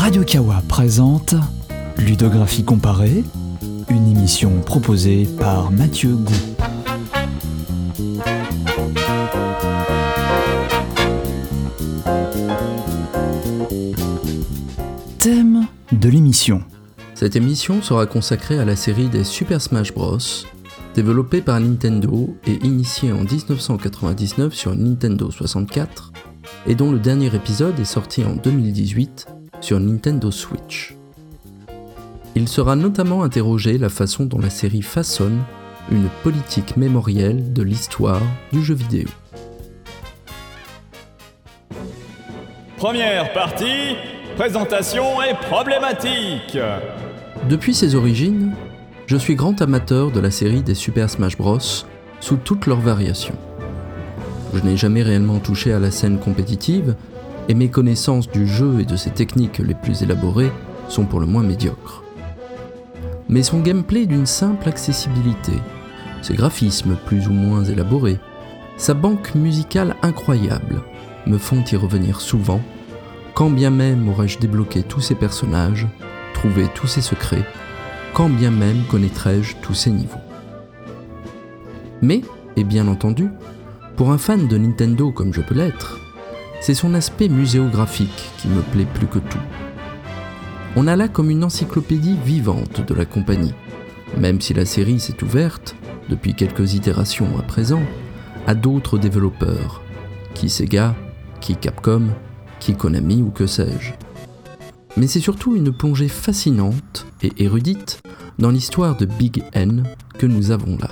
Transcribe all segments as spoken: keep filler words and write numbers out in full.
Radio Kawa présente Ludographie comparée, une émission proposée par Mathieu Gou. Thème de l'émission. Cette émission sera consacrée à la série des Super Smash Bros, développée par Nintendo et initiée en dix-neuf cent quatre-vingt-dix-neuf sur Nintendo soixante-quatre, et dont le dernier épisode est sorti en deux mille dix-huit sur Nintendo Switch. Il sera notamment interrogé la façon dont la série façonne une politique mémorielle de l'histoire du jeu vidéo. Première partie, présentation et problématique. Depuis ses origines, je suis grand amateur de la série des Super Smash Bros sous toutes leurs variations. Je n'ai jamais réellement touché à la scène compétitive, et mes connaissances du jeu et de ses techniques les plus élaborées sont pour le moins médiocres. Mais son gameplay d'une simple accessibilité, ses graphismes plus ou moins élaborés, sa banque musicale incroyable me font y revenir souvent, quand bien même aurais-je débloqué tous ces personnages, trouvé tous ces secrets, quand bien même connaîtrais-je tous ces niveaux. Mais, et bien entendu, pour un fan de Nintendo comme je peux l'être, c'est son aspect muséographique qui me plaît plus que tout. On a là comme une encyclopédie vivante de la compagnie, même si la série s'est ouverte, depuis quelques itérations à présent, à d'autres développeurs, qui Sega, qui Capcom, qui Konami ou que sais-je. Mais c'est surtout une plongée fascinante et érudite dans l'histoire de Big N que nous avons là.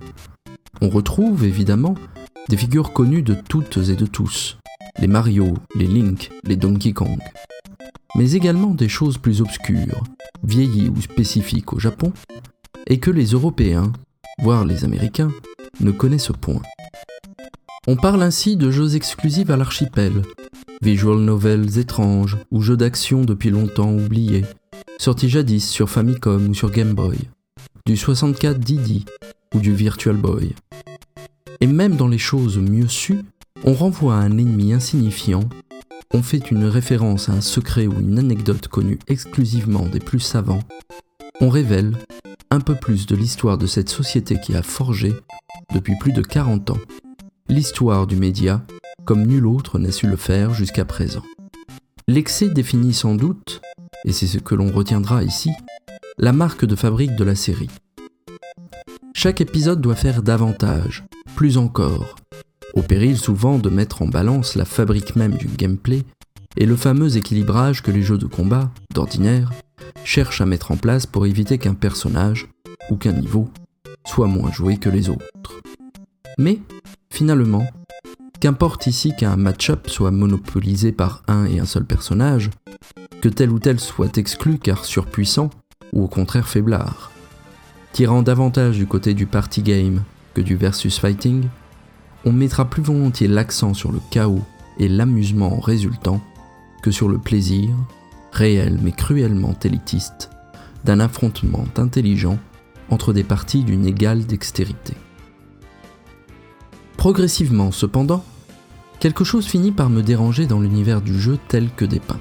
On retrouve évidemment des figures connues de toutes et de tous, les Mario, les Link, les Donkey Kong, mais également des choses plus obscures, vieillies ou spécifiques au Japon, et que les Européens, voire les Américains, ne connaissent point. On parle ainsi de jeux exclusifs à l'archipel, visual novels étranges ou jeux d'action depuis longtemps oubliés, sortis jadis sur Famicom ou sur Game Boy, du soixante-quatre Didi ou du Virtual Boy. Et même dans les choses mieux sues, on renvoie à un ennemi insignifiant, on fait une référence à un secret ou une anecdote connue exclusivement des plus savants, on révèle un peu plus de l'histoire de cette société qui a forgé, depuis plus de quarante ans, l'histoire du média comme nul autre n'a su le faire jusqu'à présent. L'excès définit sans doute, et c'est ce que l'on retiendra ici, la marque de fabrique de la série. Chaque épisode doit faire davantage, plus encore, au péril souvent de mettre en balance la fabrique même du gameplay et le fameux équilibrage que les jeux de combat, d'ordinaire, cherchent à mettre en place pour éviter qu'un personnage, ou qu'un niveau, soit moins joué que les autres. Mais, finalement, qu'importe ici qu'un match-up soit monopolisé par un et un seul personnage, que tel ou tel soit exclu car surpuissant, ou au contraire faiblard, tirant davantage du côté du party game que du versus fighting, on mettra plus volontiers l'accent sur le chaos et l'amusement résultant que sur le plaisir, réel mais cruellement élitiste, d'un affrontement intelligent entre des parties d'une égale dextérité. Progressivement, cependant, quelque chose finit par me déranger dans l'univers du jeu tel que dépeint.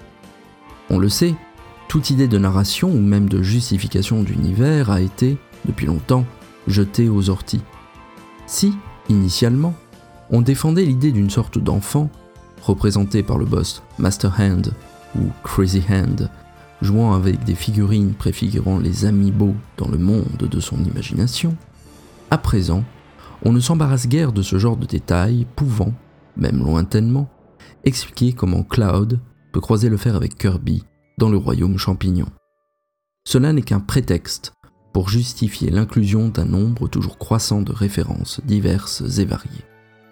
On le sait, toute idée de narration ou même de justification d'univers a été, depuis longtemps, jetée aux orties. Si, initialement, on défendait l'idée d'une sorte d'enfant, représenté par le boss Master Hand ou Crazy Hand, jouant avec des figurines préfigurant les amiibo dans le monde de son imagination, à présent, on ne s'embarrasse guère de ce genre de détails pouvant, même lointainement, expliquer comment Cloud peut croiser le fer avec Kirby dans le royaume champignon. Cela n'est qu'un prétexte pour justifier l'inclusion d'un nombre toujours croissant de références diverses et variées.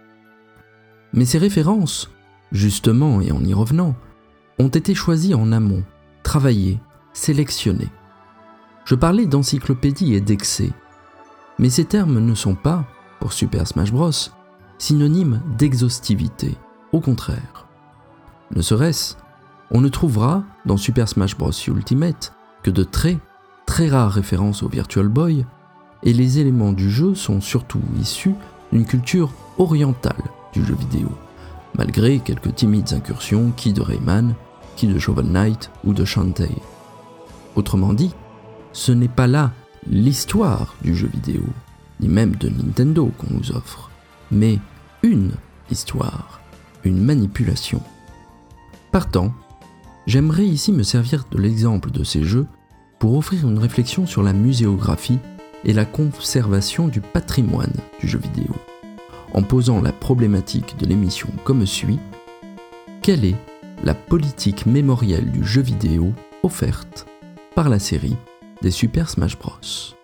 Mais ces références, justement et en y revenant, ont été choisies en amont, travaillées, sélectionnées. Je parlais d'encyclopédie et d'excès, mais ces termes ne sont pas, pour Super Smash Bros, synonymes d'exhaustivité, au contraire. Ne serait-ce, on ne trouvera dans Super Smash Bros Ultimate que de très, très rares références au Virtual Boy, et les éléments du jeu sont surtout issus d'une culture orientale du jeu vidéo, malgré quelques timides incursions qui de Rayman qui de Shovel Knight ou de Shantae. Autrement dit, ce n'est pas là l'histoire du jeu vidéo, ni même de Nintendo qu'on nous offre, mais une histoire, une manipulation. Partant, j'aimerais ici me servir de l'exemple de ces jeux pour offrir une réflexion sur la muséographie et la conservation du patrimoine du jeu vidéo, en posant la problématique de l'émission comme suit: quelle est la politique mémorielle du jeu vidéo offerte par la série des Super Smash Bros.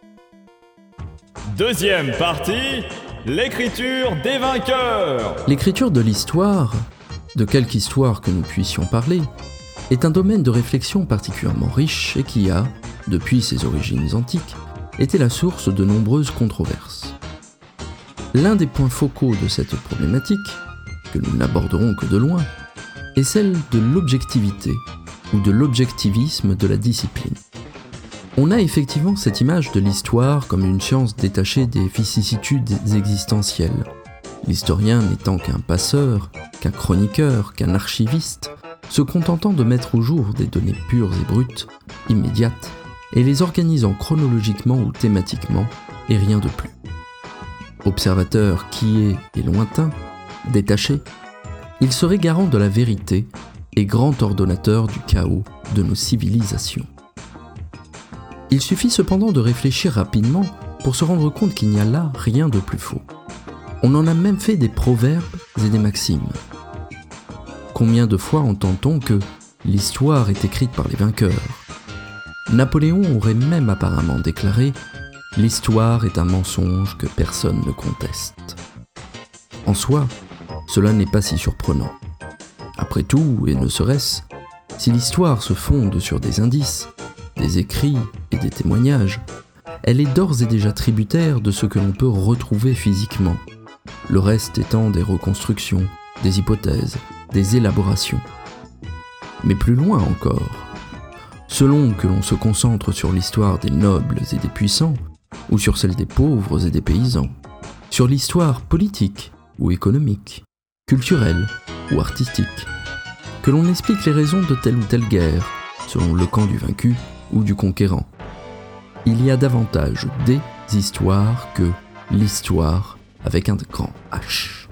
Deuxième partie, l'écriture des vainqueurs. L'écriture de l'histoire, de quelque histoire que nous puissions parler, est un domaine de réflexion particulièrement riche et qui a, depuis ses origines antiques, été la source de nombreuses controverses. L'un des points focaux de cette problématique, que nous n'aborderons que de loin, est celle de l'objectivité ou de l'objectivisme de la discipline. On a effectivement cette image de l'histoire comme une science détachée des vicissitudes existentielles, l'historien n'étant qu'un passeur, qu'un chroniqueur, qu'un archiviste, se contentant de mettre au jour des données pures et brutes, immédiates, et les organisant chronologiquement ou thématiquement, et rien de plus. Observateur qui est et lointain, détaché, il serait garant de la vérité et grand ordonnateur du chaos de nos civilisations. Il suffit cependant de réfléchir rapidement pour se rendre compte qu'il n'y a là rien de plus faux. On en a même fait des proverbes et des maximes. Combien de fois entend-on que l'histoire est écrite par les vainqueurs ? Napoléon aurait même apparemment déclaré « L'histoire est un mensonge que personne ne conteste ». En soi, cela n'est pas si surprenant. Après tout, et ne serait-ce, si l'histoire se fonde sur des indices, des écrits et des témoignages, elle est d'ores et déjà tributaire de ce que l'on peut retrouver physiquement, le reste étant des reconstructions, des hypothèses, des élaborations. Mais plus loin encore, selon que l'on se concentre sur l'histoire des nobles et des puissants, ou sur celle des pauvres et des paysans, sur l'histoire politique ou économique, culturelle ou artistique, que l'on explique les raisons de telle ou telle guerre, selon le camp du vaincu ou du conquérant. Il y a davantage des histoires que l'histoire avec un grand H.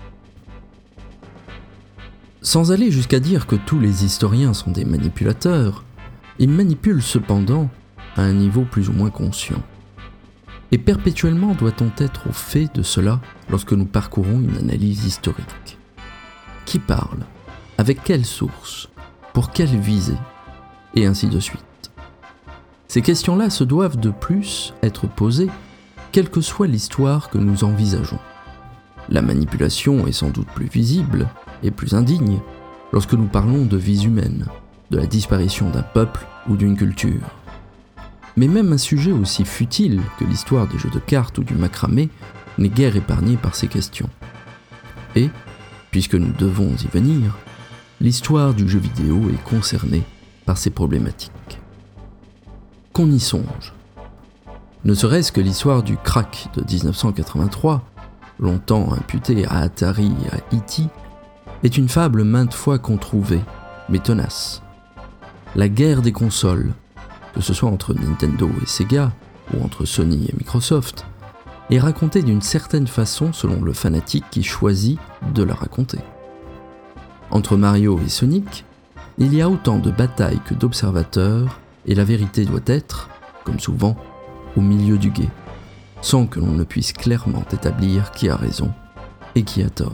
Sans aller jusqu'à dire que tous les historiens sont des manipulateurs, ils manipulent cependant à un niveau plus ou moins conscient. Et perpétuellement doit-on être au fait de cela lorsque nous parcourons une analyse historique. Qui parle ? Avec quelle source ? Pour quelle visée ? Et ainsi de suite. Ces questions-là se doivent de plus être posées, quelle que soit l'histoire que nous envisageons. La manipulation est sans doute plus visible et plus indigne lorsque nous parlons de vies humaines, de la disparition d'un peuple ou d'une culture. Mais même un sujet aussi futile que l'histoire des jeux de cartes ou du macramé n'est guère épargné par ces questions. Et, puisque nous devons y venir, l'histoire du jeu vidéo est concernée par ces problématiques. Qu'on y songe. Ne serait-ce que l'histoire du crack de dix-neuf cent quatre-vingt-trois, longtemps imputée à Atari et à E T, est une fable maintes fois controuvée, mais tenace. La guerre des consoles, que ce soit entre Nintendo et Sega, ou entre Sony et Microsoft, est racontée d'une certaine façon selon le fanatique qui choisit de la raconter. Entre Mario et Sonic, il y a autant de batailles que d'observateurs, et la vérité doit être, comme souvent, au milieu du gué, sans que l'on ne puisse clairement établir qui a raison et qui a tort.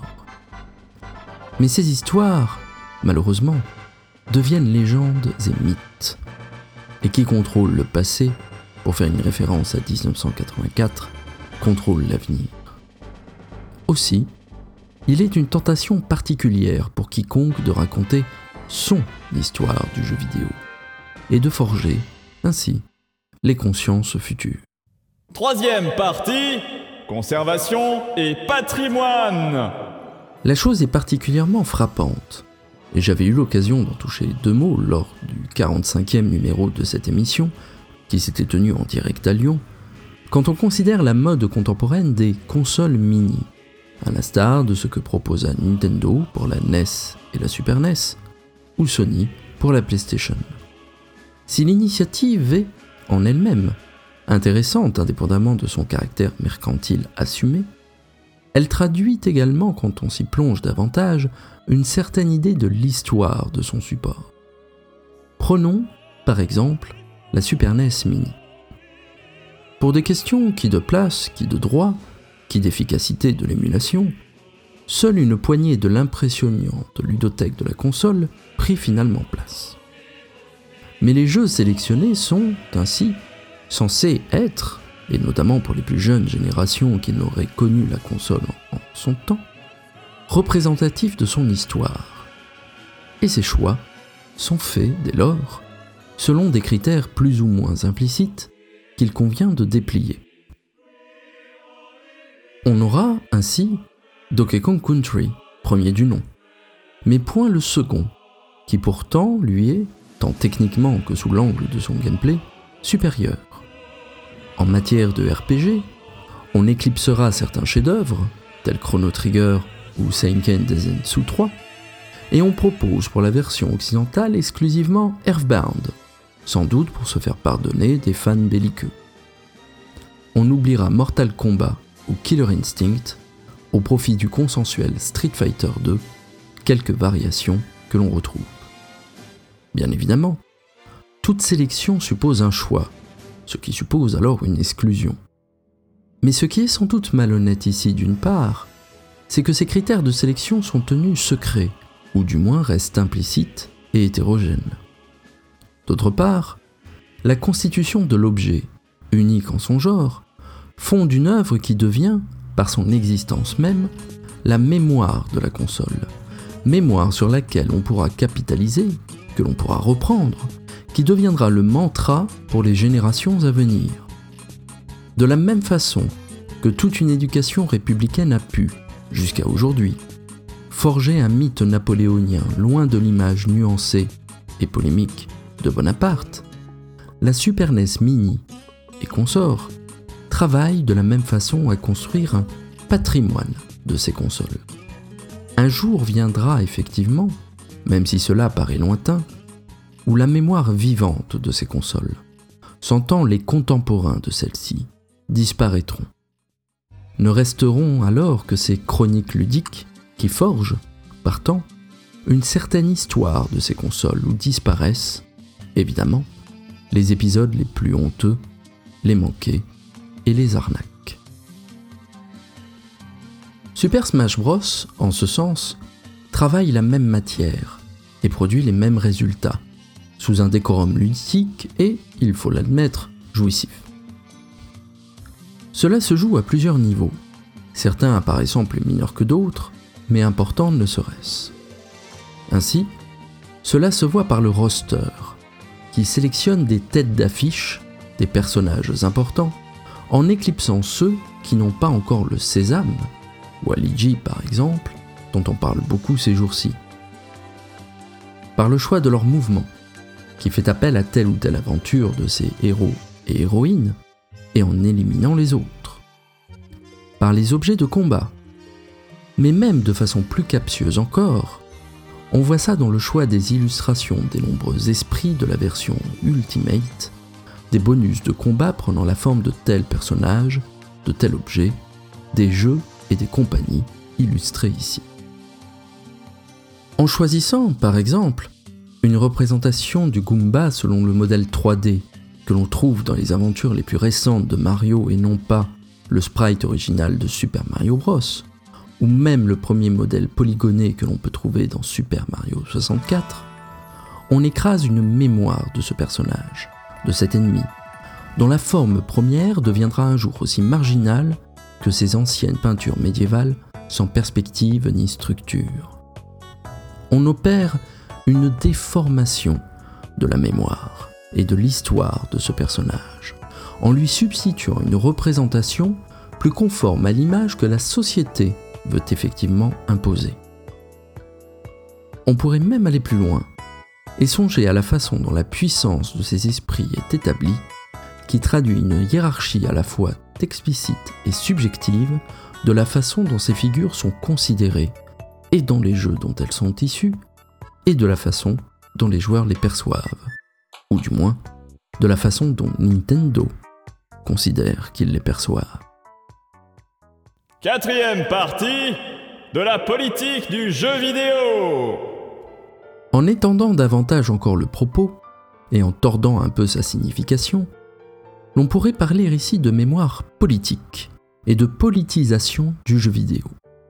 Mais ces histoires, malheureusement, deviennent légendes et mythes. Et qui contrôle le passé, pour faire une référence à dix-neuf cent quatre-vingt-quatre, contrôle l'avenir. Aussi, il est une tentation particulière pour quiconque de raconter son histoire du jeu vidéo, et de forger, ainsi, les consciences futures. Troisième partie, conservation et patrimoine. La chose est particulièrement frappante, et j'avais eu l'occasion d'en toucher deux mots lors du quarante-cinquième numéro de cette émission, qui s'était tenu en direct à Lyon, quand on considère la mode contemporaine des consoles mini, à l'instar de ce que proposa Nintendo pour la N E S et la Super N E S, ou Sony pour la PlayStation. Si l'initiative est, en elle-même, intéressante indépendamment de son caractère mercantile assumé, elle traduit également, quand on s'y plonge davantage, une certaine idée de l'histoire de son support. Prenons, par exemple, la Super N E S Mini. Pour des questions qui de place, qui de droit, qui d'efficacité de l'émulation, seule une poignée de l'impressionnante ludothèque de la console prit finalement place. Mais les jeux sélectionnés sont, ainsi, censés être, et notamment pour les plus jeunes générations qui n'auraient connu la console en son temps, représentatifs de son histoire. Et ces choix sont faits, dès lors, selon des critères plus ou moins implicites qu'il convient de déplier. On aura ainsi Donkey Kong Country, premier du nom, mais point le second, qui pourtant lui est, tant techniquement que sous l'angle de son gameplay, supérieur. En matière de R P G, on éclipsera certains chefs-d'œuvre, tels Chrono Trigger ou Seiken Densetsu trois, et on propose pour la version occidentale exclusivement Earthbound, sans doute pour se faire pardonner des fans belliqueux. On oubliera Mortal Kombat ou Killer Instinct au profit du consensuel Street Fighter deux, quelques variations que l'on retrouve. Bien évidemment, toute sélection suppose un choix, ce qui suppose alors une exclusion. Mais ce qui est sans doute malhonnête ici d'une part, c'est que ces critères de sélection sont tenus secrets, ou du moins restent implicites et hétérogènes. D'autre part, la constitution de l'objet, unique en son genre, fonde une œuvre qui devient, par son existence même, la mémoire de la console, mémoire sur laquelle on pourra capitaliser, que l'on pourra reprendre, qui deviendra le mantra pour les générations à venir. De la même façon que toute une éducation républicaine a pu, jusqu'à aujourd'hui, forger un mythe napoléonien loin de l'image nuancée et polémique de Bonaparte, la Super N E S Mini et consorts travaillent de la même façon à construire un patrimoine de ces consoles. Un jour viendra effectivement, même si cela paraît lointain, où la mémoire vivante de ces consoles, sentant les contemporains de celles-ci, disparaîtront. Ne resteront alors que ces chroniques ludiques qui forgent, partant, une certaine histoire de ces consoles où disparaissent, évidemment, les épisodes les plus honteux, les manqués et les arnaques. Super Smash Bros, en ce sens, travaille la même matière et produit les mêmes résultats, sous un décorum ludique et, il faut l'admettre, jouissif. Cela se joue à plusieurs niveaux, certains apparaissant plus mineurs que d'autres, mais importants ne serait-ce. Ainsi, cela se voit par le roster, qui sélectionne des têtes d'affiche, des personnages importants, en éclipsant ceux qui n'ont pas encore le sésame, Waluigi par exemple, dont on parle beaucoup ces jours-ci. Par le choix de leurs mouvements, qui fait appel à telle ou telle aventure de ses héros et héroïnes, et en éliminant les autres. Par les objets de combat, mais même de façon plus captieuse encore, on voit ça dans le choix des illustrations des nombreux esprits de la version Ultimate, des bonus de combat prenant la forme de tel personnage, de tel objet, des jeux et des compagnies illustrés ici. En choisissant, par exemple, une représentation du Goomba selon le modèle trois D que l'on trouve dans les aventures les plus récentes de Mario et non pas le sprite original de Super Mario Bros, ou même le premier modèle polygoné que l'on peut trouver dans Super Mario soixante-quatre, on écrase une mémoire de ce personnage, de cet ennemi, dont la forme première deviendra un jour aussi marginale que ces anciennes peintures médiévales sans perspective ni structure. On opère une déformation de la mémoire et de l'histoire de ce personnage, en lui substituant une représentation plus conforme à l'image que la société veut effectivement imposer. On pourrait même aller plus loin et songer à la façon dont la puissance de ces esprits est établie, qui traduit une hiérarchie à la fois explicite et subjective de la façon dont ces figures sont considérées, et dans les jeux dont elles sont issues, et de la façon dont les joueurs les perçoivent, ou du moins de la façon dont Nintendo considère qu'ils les perçoivent. Quatrième partie de la politique du jeu vidéo. En étendant davantage encore le propos, et en tordant un peu sa signification, l'on pourrait parler ici de mémoire politique et de politisation du jeu vidéo.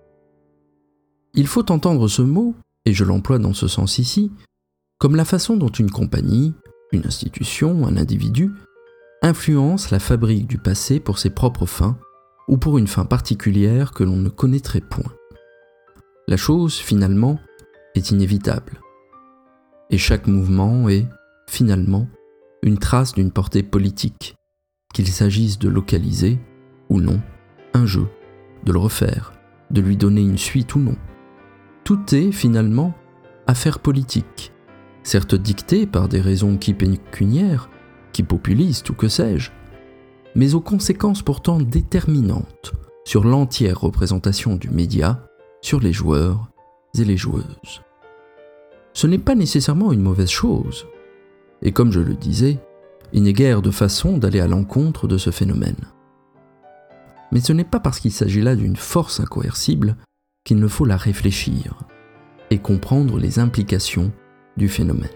Il faut entendre ce mot, et je l'emploie dans ce sens ici, comme la façon dont une compagnie, une institution, un individu, influence la fabrique du passé pour ses propres fins, ou pour une fin particulière que l'on ne connaîtrait point. La chose, finalement, est inévitable. Et chaque mouvement est, finalement, une trace d'une portée politique, qu'il s'agisse de localiser, ou non, un jeu, de le refaire, de lui donner une suite ou non. Tout est, finalement, affaire politique, certes dictée par des raisons qui pécuniaires, qui populistes ou que sais-je, mais aux conséquences pourtant déterminantes sur l'entière représentation du média, sur les joueurs et les joueuses. Ce n'est pas nécessairement une mauvaise chose, et comme je le disais, il n'est guère de façon d'aller à l'encontre de ce phénomène. Mais ce n'est pas parce qu'il s'agit là d'une force incoercible qu'il ne faut la réfléchir et comprendre les implications du phénomène.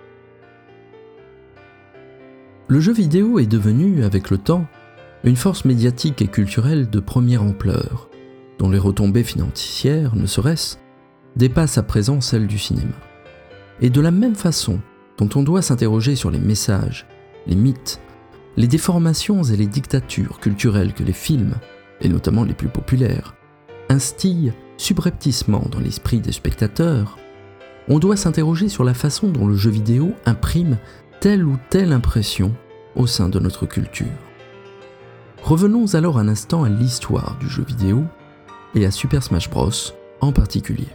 Le jeu vidéo est devenu, avec le temps, une force médiatique et culturelle de première ampleur, dont les retombées financières, ne serait-ce, dépassent à présent celles du cinéma. Et de la même façon dont on doit s'interroger sur les messages, les mythes, les déformations et les dictatures culturelles que les films, et notamment les plus populaires, instillent subrepticement dans l'esprit des spectateurs, on doit s'interroger sur la façon dont le jeu vidéo imprime telle ou telle impression au sein de notre culture. Revenons alors un instant à l'histoire du jeu vidéo et à Super Smash Bros en particulier.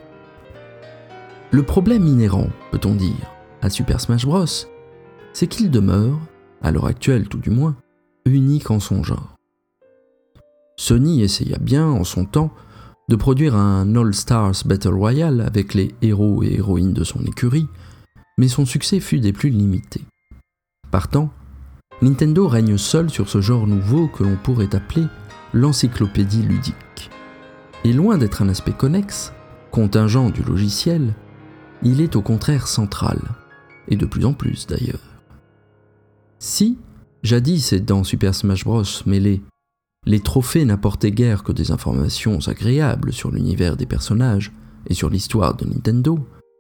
Le problème inhérent, peut-on dire, à Super Smash Bros, c'est qu'il demeure, à l'heure actuelle tout du moins, unique en son genre. Sony essaya bien, en son temps, de produire un All-Stars Battle Royale avec les héros et héroïnes de son écurie, mais son succès fut des plus limités. Partant, Nintendo règne seul sur ce genre nouveau que l'on pourrait appeler l'encyclopédie ludique. Et loin d'être un aspect connexe, contingent du logiciel, il est au contraire central, et de plus en plus d'ailleurs. Si, jadis et dans Super Smash Bros mêlé, les trophées n'apportaient guère que des informations agréables sur l'univers des personnages et sur l'histoire de Nintendo,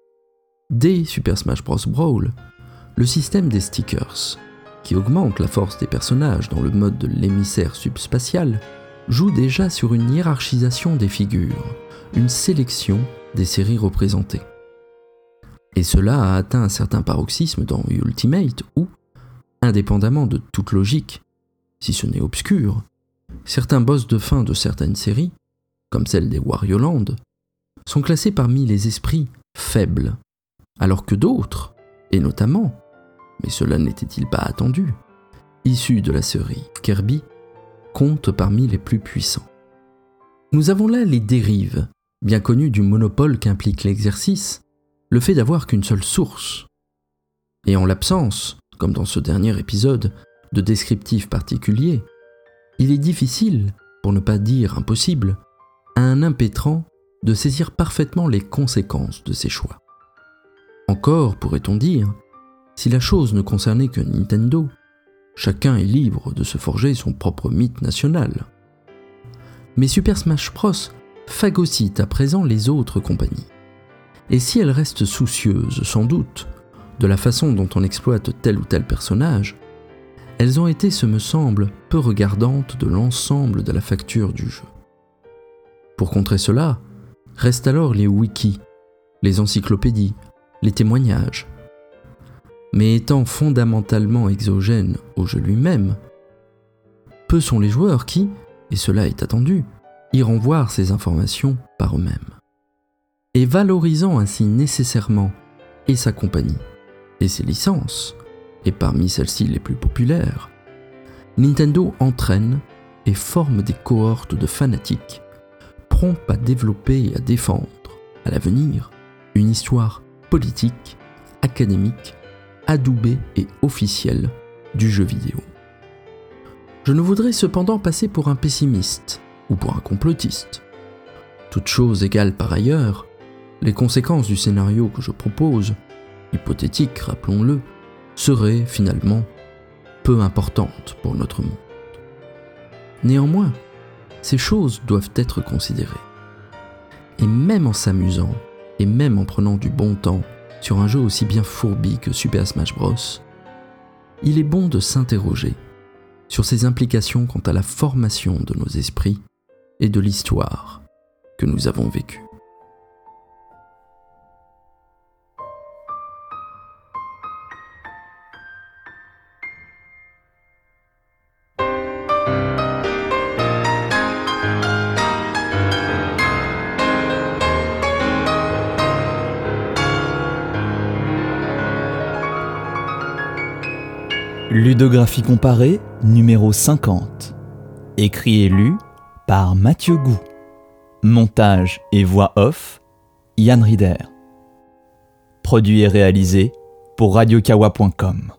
dès Super Smash Bros Brawl, le système des stickers, qui augmente la force des personnages dans le mode de l'émissaire subspatial, joue déjà sur une hiérarchisation des figures, une sélection des séries représentées. Et cela a atteint un certain paroxysme dans Ultimate où, indépendamment de toute logique, si ce n'est obscur, certains boss de fin de certaines séries, comme celle des Wario Land, sont classés parmi les esprits faibles, alors que d'autres, et notamment, mais cela n'était-il pas attendu, issus de la série Kirby, comptent parmi les plus puissants. Nous avons là les dérives, bien connues du monopole qu'implique l'exercice, le fait d'avoir qu'une seule source. Et en l'absence, comme dans ce dernier épisode, de descriptifs particuliers, il est difficile, pour ne pas dire impossible, à un impétrant de saisir parfaitement les conséquences de ses choix. Encore, pourrait-on dire, si la chose ne concernait que Nintendo, chacun est libre de se forger son propre mythe national. Mais Super Smash Bros phagocyte à présent les autres compagnies. Et si elles restent soucieuses, sans doute, de la façon dont on exploite tel ou tel personnage, elles ont été, ce me semble, peu regardantes de l'ensemble de la facture du jeu. Pour contrer cela, restent alors les wikis, les encyclopédies, les témoignages. Mais étant fondamentalement exogènes au jeu lui-même, peu sont les joueurs qui, et cela est attendu, iront voir ces informations par eux-mêmes. Et valorisant ainsi nécessairement et sa compagnie, et ses licences, et parmi celles-ci les plus populaires, Nintendo entraîne et forme des cohortes de fanatiques, prompts à développer et à défendre, à l'avenir, une histoire politique académique, adoubé et officiel du jeu vidéo. Je ne voudrais cependant passer pour un pessimiste ou pour un complotiste. Toutes choses égales par ailleurs, les conséquences du scénario que je propose, hypothétique rappelons-le, seraient finalement peu importantes pour notre monde. Néanmoins, ces choses doivent être considérées. Et même en s'amusant, et même en prenant du bon temps sur un jeu aussi bien fourbi que Super Smash Bros, il est bon de s'interroger sur ses implications quant à la formation de nos esprits et de l'histoire que nous avons vécue. Ludographie comparée, numéro cinquante. Écrit et lu par Mathieu Gou. Montage et voix off, Yann Rieder. Produit et réalisé pour radio kawa point com.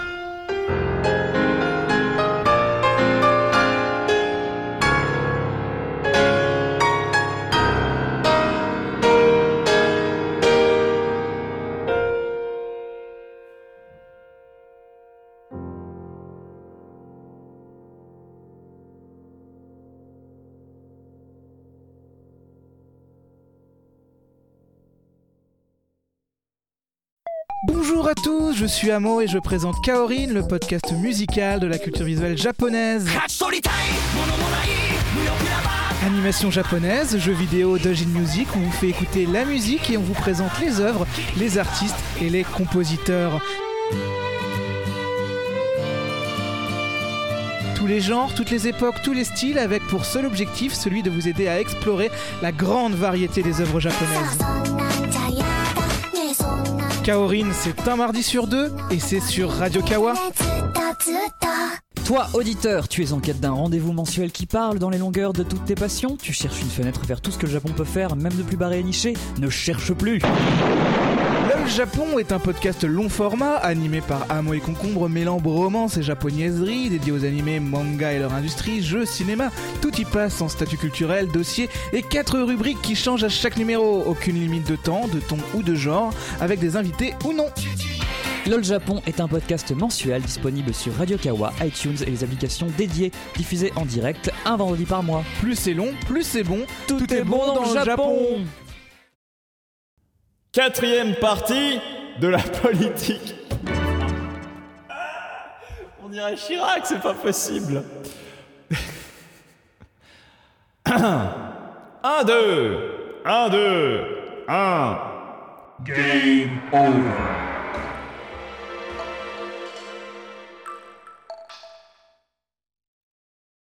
Bonjour à tous, je suis Amo et je présente Kaorin, le podcast musical de la culture visuelle japonaise. Animation japonaise, jeux vidéo Dojin Music, on vous fait écouter la musique et on vous présente les œuvres, les artistes et les compositeurs. Tous les genres, toutes les époques, tous les styles, avec pour seul objectif celui de vous aider à explorer la grande variété des œuvres japonaises. Kaorin, c'est un mardi sur deux et c'est sur Radio Kawa. Toi, auditeur, tu es en quête d'un rendez-vous mensuel qui parle dans les longueurs de toutes tes passions. Tu cherches une fenêtre vers tout ce que le Japon peut faire, même de plus barré et niché. Ne cherche plus. LOL Japon est un podcast long format animé par Amo et Concombre, mêlant romance et japonaiserie, dédié aux animés, manga et leur industrie, jeux, cinéma. Tout y passe en statut culturel, dossier et quatre rubriques qui changent à chaque numéro. Aucune limite de temps, de ton ou de genre, avec des invités ou non. LOL Japon est un podcast mensuel disponible sur Radio Kawa, iTunes et les applications dédiées, diffusé en direct un vendredi par mois. Plus c'est long, plus c'est bon. Tout, Tout est, est bon dans, dans le Japon. Japon. Quatrième partie de la politique. On dirait Chirac, c'est pas possible. Un, deux, un, deux, un. Game over.